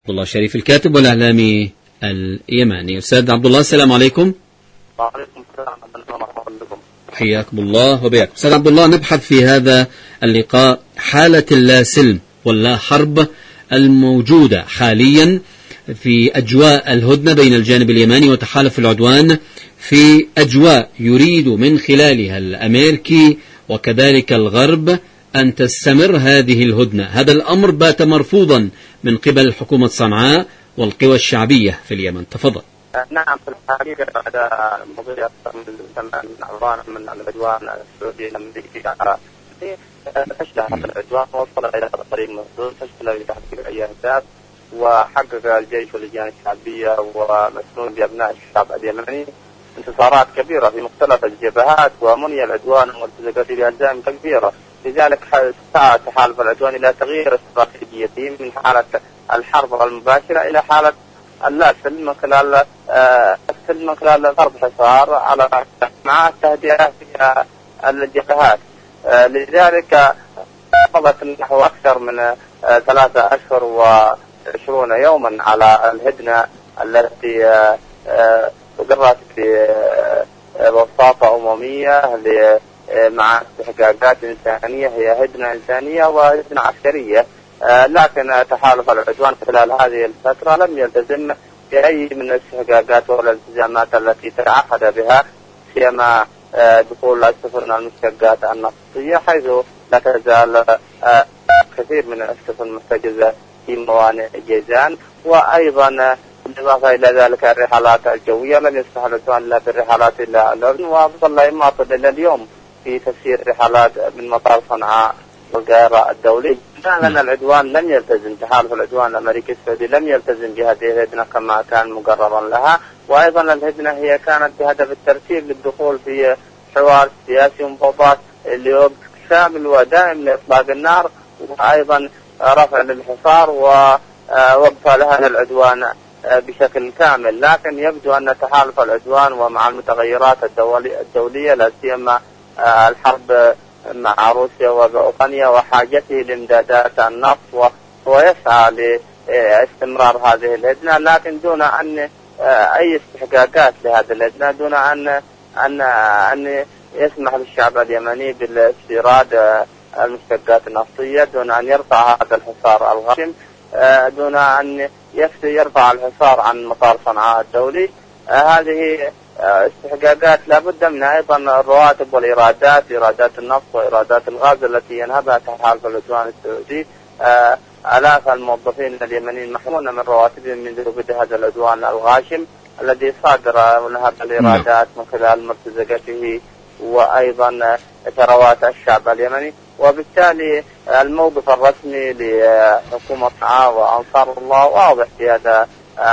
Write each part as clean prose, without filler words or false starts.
عبد الله الشريف الكاتب والإعلامي اليماني. أستاذ عبد الله، السلام عليكم. وعليكم السلام ورحمة الله وبركاته. حياكم الله وبياكم. أستاذ عبد الله، نبحث في هذا اللقاء حالة اللا سلم واللا حرب الموجودة حاليا في أجواء الهدنة بين الجانب اليماني وتحالف العدوان، في أجواء يريد من خلالها الأمريكي وكذلك الغرب أن تستمر هذه الهدنة. هذا الأمر بات مرفوضا من قبل حكومة صنعاء والقوى الشعبية في اليمن. تفضل. نعم، في الحقيقة بعد مضي أكثر من 8 أعوام من العدوان السعودي الأمريكي على فشل هذا العدوان ووصل إلى طريق مسدود، فشل في تحقيق أي أهداف، وحقق الجيش واللجان الشعبية ومسنود بأبناء الشعب اليمني انتصارات كبيرة في مختلف الجبهات، ومني العدوان والتزقت بأجزاء كبيرة. لذلك سعى تحالف العدوان إلى تغيير استراتيجيته من حالة الحرب المباشرة إلى حالة اللا سلم من خلال ضرب حصار على مع التهدئة في الجبهات. لذلك مضت نحو أكثر من 3 أشهر و20 يوما على الهدنة التي قررت بوساطة أممية مع استحقاقات إنسانية، هي هدنة إنسانية وهدنة عسكرية. لكن تحالف العدوان خلال هذه الفترة لم يلتزم بأي من الاستحقاقات والالتزامات التي تعهد بها، سيما دخول السفن المشتقات النفطية، حيث لا تزال كثير من السفن محتجزة في موانئ جيزان. وأيضا بالإضافة إلى ذلك الرحلات الجوية لم يسمح العدوان إلا بالرحلات إلى الأردن، وظل يماطل إلى اليوم في تسيير رحلات من مطار صنعاء والقاهرة الدولي. لأن العدوان لم يلتزم، تحالف العدوان الأمريكي السعودي لم يلتزم بهذه الهدنة كما كان مقررا لها. وأيضا الهدنة هي كانت بهدف الترتيب للدخول في حوار سياسي ومفاوضات لوقت شامل ودائم لإطلاق النار، وأيضا رفع للحصار ووقف لهذا العدوان بشكل كامل. لكن يبدو أن تحالف العدوان ومع المتغيرات الدولية لا سيما الحرب مع روسيا وأوكرانيا وحاجته لامدادات النفط، ويسعى لاستمرار هذه الهدنة، لكن دون أن أي استحقاقات لهذه الهدنة، دون أن يسمح للشعب اليمني بالاستيراد المشتقات النفطية، دون أن يرفع هذا الحصار الغاشم، دون أن يرفع الحصار عن مطار صنعاء الدولي. هذه استحقاقات لابد من أيضا الرواتب والإيرادات، إيرادات النفط وإيرادات الغاز التي ينهبها تحالف العدوان السعودي. آلاف الموظفين اليمنيين محرومون من رواتبهم منذ بدء هذا العدوان الغاشم الذي صادر ونهب الإيرادات من خلال مرتزقته وأيضا ثروات الشعب اليمني. وبالتالي الموقف الرسمي لحكومة صنعاء وأنصار الله واضح في هذا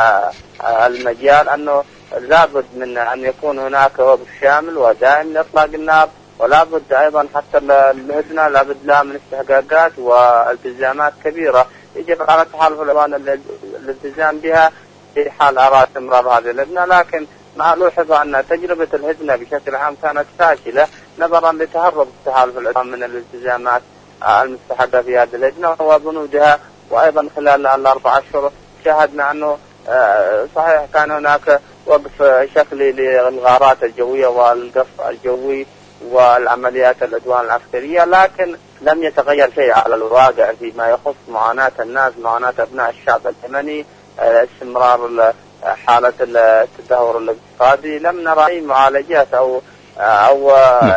المجال، أنه لابد من أن يكون هناك وقف شامل ودائم لإطلاق النار، ولابد أيضا حتى الهدنة لابد لها من استحقاقات والتزامات كبيرة يجب على تحالف العدوان الالتزام بها في حال أراد استمرار هذه الهدنة. لكن مع لوحظ أن تجربة الهدنة بشكل عام كانت فاشلة نظرا لتهرب تحالف العدوان من الالتزامات المستحقة في هذه الهدنة وبنودها. وأيضا خلال 4 أشهر شاهدنا أنه صحيح كان هناك وقف شكلي للغارات الجوية والقصف الجوي والعمليات العدوان العسكرية، لكن لم يتغير شيء على الواقع فيما يخص معاناة الناس، معاناة أبناء الشعب اليمني، استمرار حالة التدهور الاقتصادي. لم نرى أي معالجات أو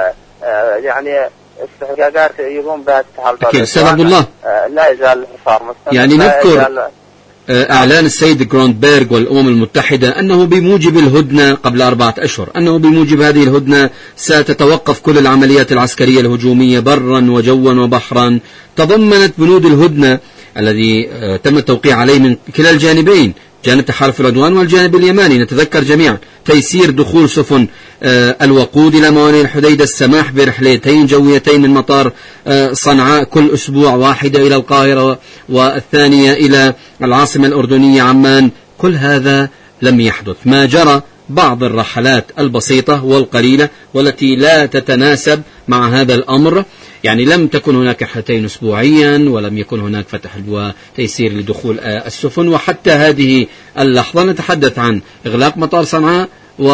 يعني استحقاقات يقوم بها التحالف. أستاذ عبد الله، لا يزال الحصار مستمر. يعني نذكر إعلان السيد جروندبرغ والأمم المتحدة أنه بموجب الهدنة قبل 4 أشهر، أنه بموجب هذه الهدنة ستتوقف كل العمليات العسكرية الهجومية برا وجوا وبحرا. تضمنت بنود الهدنة الذي تم التوقيع عليه من كلا الجانبين، جانب تحالف العدوان والجانب اليماني، نتذكر جميعا تيسير دخول سفن الوقود إلى موانئ الحديدة، السماح برحلتين جويتين من مطار صنعاء كل أسبوع، واحدة إلى القاهرة والثانية إلى العاصمة الأردنية عمان. كل هذا لم يحدث. ما جرى بعض الرحلات البسيطة والقليلة والتي لا تتناسب مع هذا الأمر. يعني لم تكن هناك رحلتين أسبوعيا، ولم يكن هناك فتح وتيسير لدخول السفن، وحتى هذه اللحظة نتحدث عن إغلاق مطار صنعاء،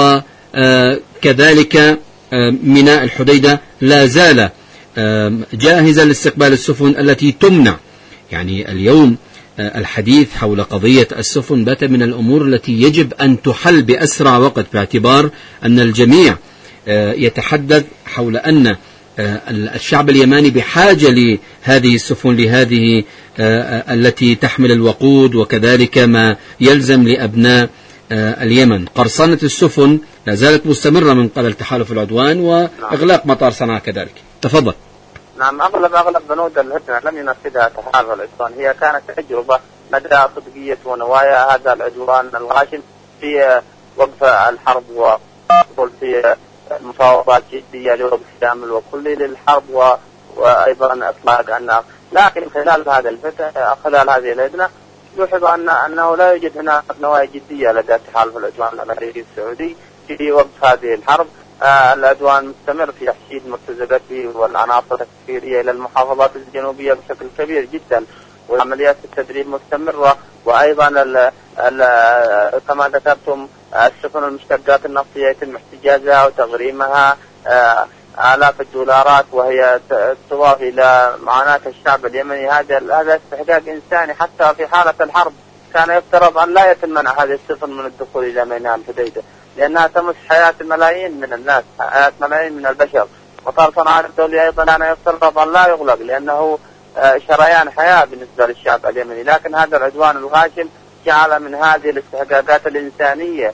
وكذلك ميناء الحديدة لا زال جاهزا لاستقبال السفن التي تمنع. يعني اليوم الحديث حول قضية السفن بات من الأمور التي يجب أن تحل بأسرع وقت، باعتبار أن الجميع يتحدث حول أن الشعب اليماني بحاجة لهذه السفن، لهذه التي تحمل الوقود، وكذلك ما يلزم لأبناء اليمن. قرصنة السفن لا زالت مستمرة من قبل تحالف العدوان، وإغلاق مطار صنعاء كذلك. تفضل. نعم، أغلب بنود الهدنة لم ينفذها تحالف العدوان. هي كانت تجربة مدى صدقية ونوايا هذا العدوان الغاشم في وقف الحرب وفي مفاوضات جدية لوقف شامل وكلي للحرب وأيضا إطلاق النار. لكن خلال هذه الهدنة يوحظ أنه لا يوجد هناك نوايا جدية لدى تحالف العدوان الأمريكي السعودي في وقف هذه الحرب. العدوان مستمر في تحشيد مرتزقته والعناصر التكفيرية إلى المحافظات الجنوبية بشكل كبير جدا، وعمليات التدريب مستمرة، وأيضا كما ذكرتم السفن المشتقات النفطية يتم احتجازها وتغريمها آلاف الدولارات، وهي تضاف إلى معاناة الشعب اليمني. هذا استحقاق إنساني. حتى في حالة الحرب كان يفترض أن لا يتم منع هذه السفن من الدخول إلى ميناء الحديدة، لأنها تمس حياة ملايين من الناس، حياة ملايين من البشر. مطار صنعاء الدولي أيضا كان يفترض أن لا يغلق، لأنه شريان حياة بالنسبة للشعب اليمني. لكن هذا العدوان الغاشم جعل من هذه الاستحقاقات الإنسانية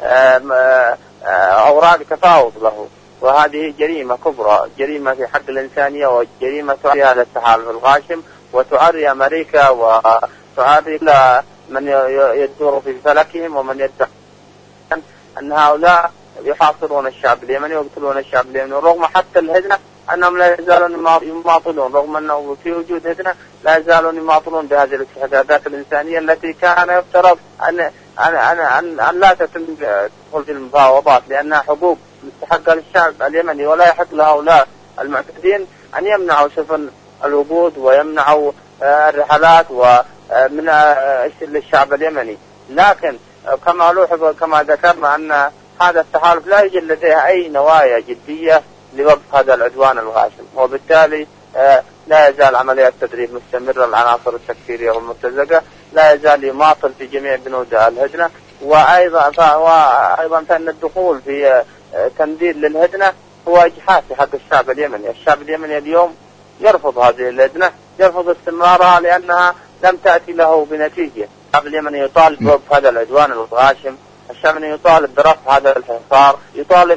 أوراق تفاوض له، وهذه جريمة كبرى، جريمة في حق الإنسانية، وجريمة تعري هذا التحالف الغاشم، وتعري أمريكا، وتعري من يدور في فلكهم، ومن يدعي أن هؤلاء يحاصرون الشعب اليمني ويقتلون الشعب اليمني. رغم حتى الهدنة أنهم لا يزالون يماطلون، رغم أنه في وجود هدنة لا يزالون يماطلون بهذه الاستحقاقات الإنسانية التي كان يفترض أن لا تدخل في المفاوضات، لأنها حقوق مستحقة للشعب اليمني، ولا يحق لهؤلاء المعتدين أن يمنعوا سفن الوقود ويمنعوا الرحلات ومن للشعب اليمني. لكن كما ذكرنا أن هذا التحالف لا يوجد لديه أي نوايا جدية لوقف هذا العدوان الغاشم، وبالتالي لا يزال عمليات التدريب مستمرة. العناصر التكفيرية والمرتزقة لا يزال يماطل في جميع بنود الهدنة، وأيضا فإن الدخول في تمديد للهدنة هو إجحاف في حق الشعب اليمني. الشعب اليمني اليوم يرفض هذه الهدنة، يرفض استمرارها لأنها لم تأتي له بنتيجة. الشعب اليمني يطالب بوقف هذا العدوان الغاشم، الشعب اليمني يطالب برفع هذا الحصار، يطالب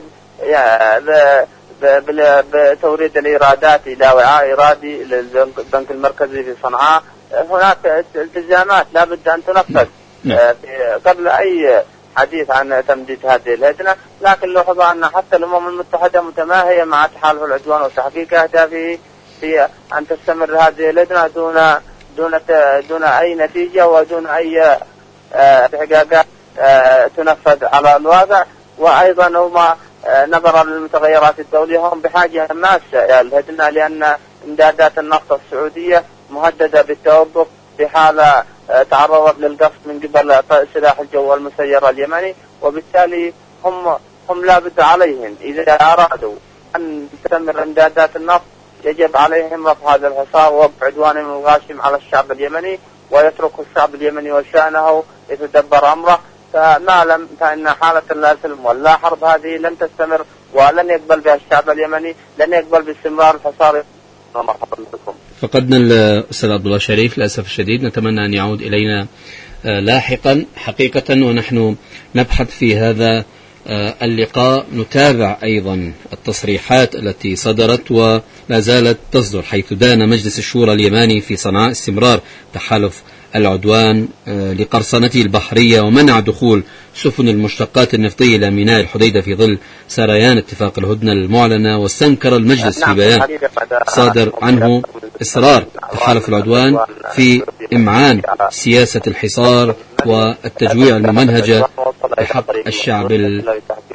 بتوريد الإيرادات إلى وعاء إيرادي للبنك المركزي في صنعاء. هناك التزامات لا بد أن تنفذ قبل أي حديث عن تمديد هذه الهدنة. لكن لاحظ أن حتى الأمم المتحدة متماهية مع تحالف العدوان وتحقيق أهدافه في أن تستمر هذه الهدنة دون أي نتيجة ودون أي استحقاقات تنفذ على الواقع. وأيضا هم نظرا للمتغيرات الدولية هم بحاجة ماسة إلى الهدنة، لأن إمدادات النفط السعودية مهددة بالتوقف في حال تعرضت للقصف من قبل سلاح الجو المسير اليمني. وبالتالي هم لا بد عليهم إذا أرادوا أن تستمر إمدادات النفط يجب عليهم رفع هذا الحصار ووقف عدوانهم الغاشم على الشعب اليمني، ويتركوا الشعب اليمني وشأنه يتدبر أمره. فإن حالة لا سلم ولا حرب هذه لن تستمر، ولن يقبل بها الشعب اليمني، لن يقبل باستمرار الحصار. فقدنا الأستاذ عبد الله شريف للأسف الشديد، نتمنى أن يعود إلينا لاحقا حقيقة، ونحن نبحث في هذا اللقاء. نتابع أيضا التصريحات التي صدرت ولا زالت تصدر، حيث دان مجلس الشورى اليماني في صنعاء استمرار تحالف العدوان لقرصنته البحرية ومنع دخول سفن المشتقات النفطية إلى ميناء الحديدة في ظل سريان اتفاق الهدنة المعلنة. واستنكر المجلس في بيان صادر عنه إصرار تحالف العدوان في إمعان سياسة الحصار والتجويع الممنهجة بحق الشعب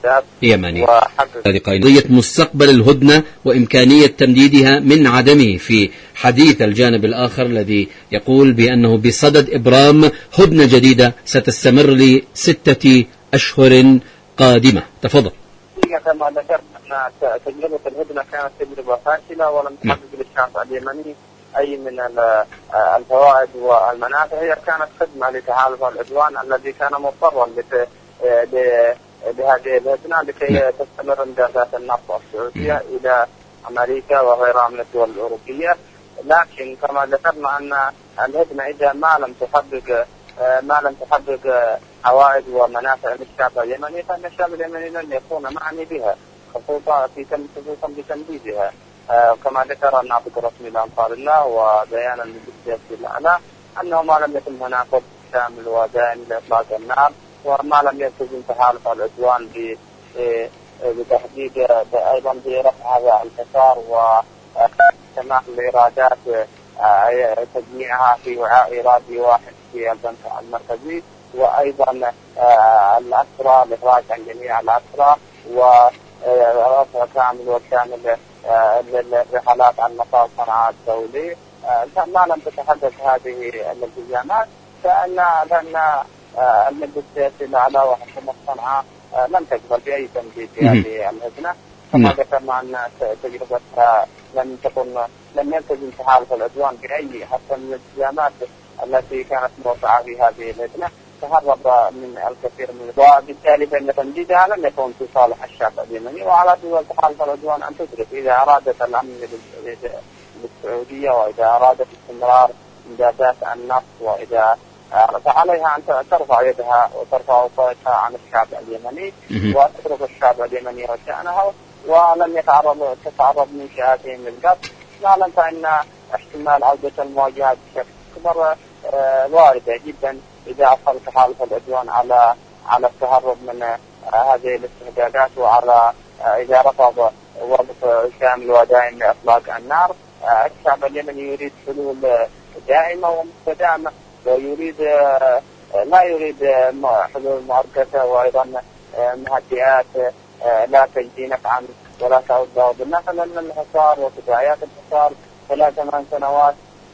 الاستهداف يمني. قضية مستقبل الهدنة وإمكانية تمديدها من عدمه في حديث الجانب الآخر الذي يقول بأنه بصدد إبرام هدنة جديدة ستستمر ل6 أشهر قادمة. تفضل. كما ذكرت أن تجربة الهدنة كانت تجربة فاشلة ولم تحقق للشعب اليمني أي من الفوائد والمنافع. هي كانت خدمة لتحالف العدوان الذي كان مضطرا بهذه الهدنة لكي تستمر امدادات النفط السعودية إلى أمريكا وغيرها من الدول الأوروبية. لكن كما ذكرنا أن الهدنة إذا ما لم تحقق عوائد ومنافع للشعب اليمني فإن الشعب اليمني لن يكون معني بها خصوصا بتنفيذها. كما ذكر الناطق الرسمي لأنصار الله وبيانا للسياسي الأعلى أنه ما لم يتم هناك شامل ودائم لإطلاق النار وما لم يلتزم تحالف العدوان بتحديد أيضا برفع هذا الحصار وسماح الإيرادات تجميعها في وعاء إيرادي واحد في البنك المركزي، وأيضا الأسرى الإخراج عن جميع الأسرى ورفع كامل وكامل للرحلات عن مطار صنعاء الدولي. ما لم تتحدث هذه الالتزامات فإن المجلس السياسي الأعلى وحكومة صنعاء لم تقبل بأي تمديد هذه الهدنة. كما ذكرنا أن تجربتها لم يلتزم تحالف العدوان بأي حتى من الالتزامات التي كانت موضعة في هذه الهدنة، تهرب من الكثير من وبالتالي فإن تمديدها لم يكن في صالح الشعب اليمني. وعلى دول تحالف العدوان أن تدرك إذا أرادت الأمن للسعودية وإذا أرادت استمرار إمدادات النفط وإذا فعليها أن ترفع يدها وترفع صوتها عن الشعب اليمني وتترك الشعب اليمني وشأنها ولم تتعرض من شئاتهم للقتل. لا فإن احتمال عودة المواجهات بشكل أكبر واردة جدا إذا أصل تحالف العدوان على التهرب من هذه الاستهدادات وعلى إذا رفض وقف شامل ودائم لإطلاق النار. الشعب اليمني يريد حلول دائمة ومستدامة ويريد لا يريد حلول مؤقتة وأيضا مهدئات لا تجدي نفعا ولا تعود له بالنفع، لأن الحصار وتداعيات الحصار 8 سنوات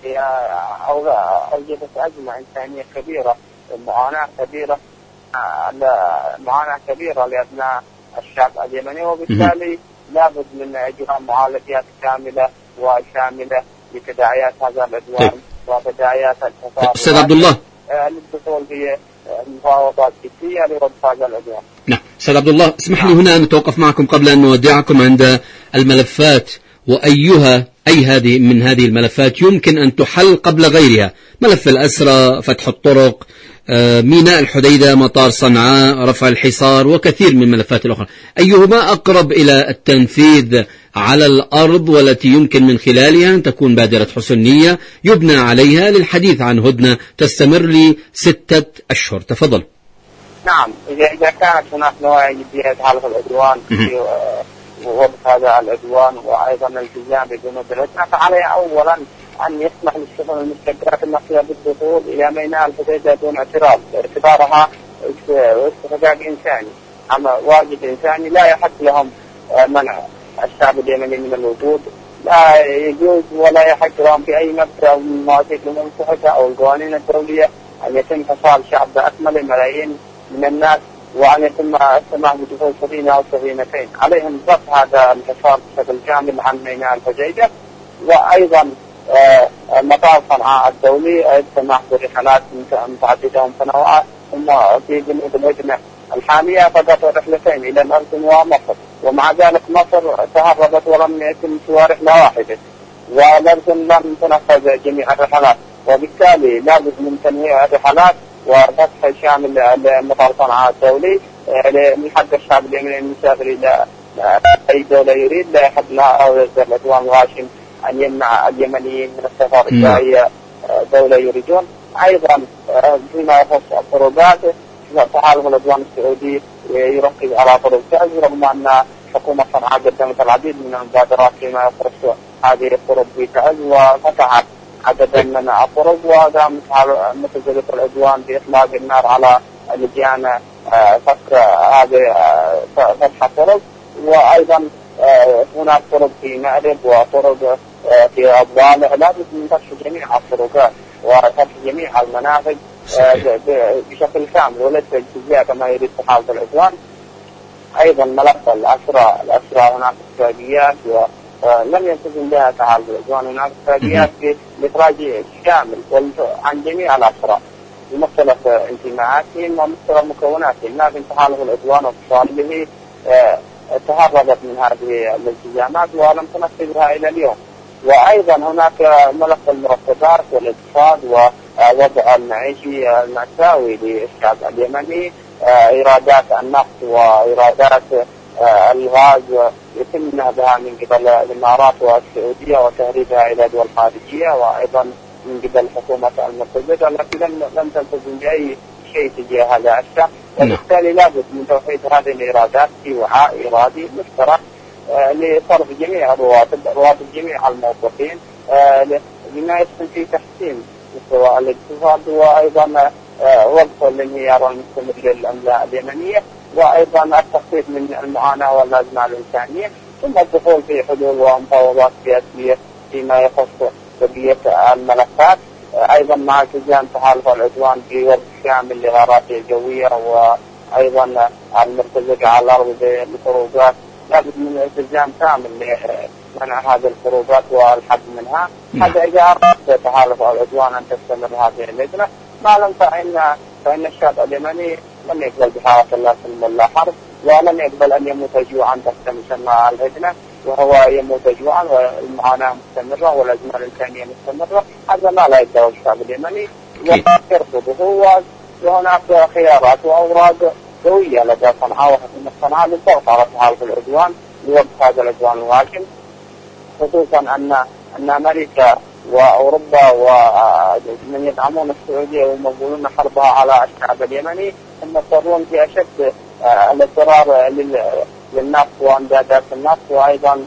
أوجدت أزمة إنسانية كبيرة، معاناة كبيرة لأبناء الشعب اليمني، وبالتالي لابد من إجراء معالجات كاملة وشاملة لتداعيات هذا العدوان وتداعيات الحصار. أستاذ عبد الله للدخول في مفاوضات جدية لرد هذا العدوان. نعم أستاذ عبد الله، اسمح لي هنا أن نتوقف معكم قبل أن نودعكم عند الملفات أي هذه من هذه الملفات يمكن أن تحل قبل غيرها. ملف الأسرى، فتح الطرق، ميناء الحديدة، مطار صنعاء، رفع الحصار، وكثير من الملفات الأخرى. أيهما أقرب إلى التنفيذ على الأرض والتي يمكن من خلالها أن تكون بادرة حسن نية يبنى عليها للحديث عن هدنة تستمر ل6 أشهر؟ تفضل. نعم، إذا كانت هناك نوع جدية تحالف العدوان في وقف هذا العدوان وأيضا الالتزام بجنود الهدنة، فعليه أولا أن يسمح للسفن المستقرات النفطية بالدخول إلى ميناء الحديدة دون اعتبارها استخدام إنساني، أما واجب إنساني لا يحق لهم منع الشعب اليمني من الوجود، لا يجوز ولا يحق لهم في أي مبدأ من مواثيق الأمم المتحدة أو القوانين الدولية أن يتم حصار شعب بأكمله ملايين من الناس وأن يتم السماح بدخول سفينة أو سفينتين. عليهم ضبط هذا الحصار بشكل كامل عن ميناء الحديدة، وأيضا مطار صنعاء الدولي السماح برحلات متعددة ومتنوعة. ثم في جنود الهدنة الحالية فقط رحلتين إلى الأردن ومصر، ومع ذلك مصر تهربت ولم يتم سوى رحلة واحدة، والأردن لم تنفذ جميع الرحلات، وبالتالي لابد من تنويع الرحلات وفتح شامل لمطار صنعاء الدولي من حق الشعب اليمني المسافر إلى أي دولة يريد، لا يحق لها أو يصدر العدوان الغاشم أن يمنع اليمنيين من السفر إلى أي دولة يريدون. أيضا فيما يخص الطرقات، تحالف العدوان السعودي يركز على طرق تعز، رغم أن حكومة صنعاء قدمت العديد من المبادرات فيما يخص هذه الطرق في تعز وفتحت عددا من الطرق، وهذا مثل العدوان بإطلاق النار على لجان فك هذه فتح طرق، وأيضا هناك طرق في مأرب وطرق في الضالع. لابد من فتح جميع الطرقات وفتح جميع المنافذ بشكل كامل وليس جزئيا كما يريد تحالف العدوان. أيضا ملف الأسرى هناك اتفاقيات ولم يلتزم بها تحالف العدوان. هناك اتفاقيات بإخراج شامل عن جميع الأسرى بمختلف انتماءاتهم ومختلف مكوناتهم، لكن تحالف العدوان وفصائله تهربت من هذه الالتزامات ولم تنفذها إلى اليوم. وأيضا هناك ملف المرتبات والاقتصاد ووضع المعيشي المأساوي للشعب اليمني، إيرادات النفط وإيرادات الغاز يتم نهبها من قبل الإمارات والسعودية وتهريبها إلى دول خارجية، وأيضا من قبل حكومة المرتزقة التي لم تلتزم بأي شيء تجاه هذا الشعب. وبالتالي لابد من توحيد هذه الإيرادات في وعاء إيرادي مشترك لصرف جميع رواتب جميع الموظفين بما يسهم في تحسين مستوى الاقتصاد، وأيضا وقف الانهيار المستمر للعملة اليمنية، وأيضا التخفيف من المعاناة والأزمة الإنسانية، ثم الدخول في حلول ومفاوضات سياسية فيما يخص بقية الملفات. أيضا مع التزام تحالف العدوان بوقف كامل لغاراته الجوية، وأيضا المرتزقة على الأرض بالخروجات لابد من التزام كامل لمنع هذه الخروجات والحد منها. هذا إذا أراد تحالف العدوان أن تستمر هذه اللجنة، ما لم فإن الشعب اليمني لن يقبل بحالة لا سلم ولا حرب، ولن يقبل أن يموت جوعا تحت مسمى اللجنة، وهو يموت جوعا والمعاناة مستمرة والأزمة الإنسانية مستمرة. هذا ما لا يقبله الشعب اليمني ويرفضه. وهناك خيارات وأوراق قوية لدى صنعاء وحكومة صنعاء للضغط على تحالف العدوان لوقف هذا العدوان الواكم، خصوصا أن أمريكا وأوروبا ومن يدعمون السعودية ويمولون حربها على الشعب اليمني هم مضطرون في أشد الاضطرار للنفط وامدادات النفط، وأيضا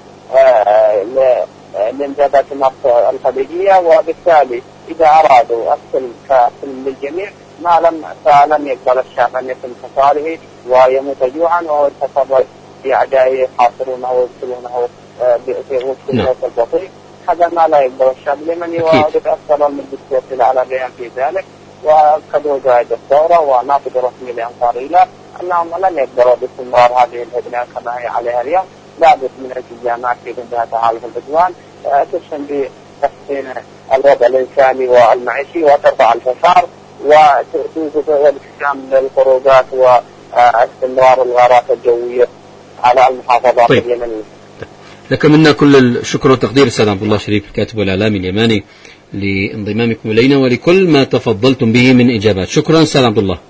لامدادات النفط الخليجية. وبالتالي إذا أرادوا السلم كسلم للجميع فلن يقبل الشعب أن يتم حصاره ويموت جوعا ويتصرف في أعدائه يحاصرونه ويقتلونه في غوث البطيء. هذا ما لا يقبل الشعب اليمني، وقد أصدر المجلس على البيان في ذلك، وأكدوا جائزة الثورة وناطق رسمي لأنصار الله أنهم لن يقدروا باستمرار هذه الهجنة كما هي عليها اليوم. لابد من التزامات في ضمنها تحالف العدوان تسهم بتحسين الوضع الإنساني والمعيشي وترفع الفشار وتوجد الاستخدام للخروجات واستمرار الغارات الجوية على المحافظات اليمنية. لك منا كل الشكر والتقدير أستاذ عبد الله شريف الكاتب والإعلامي اليماني لانضمامكم إلينا ولكل ما تفضلتم به من إجابات. شكرا أستاذ عبد الله.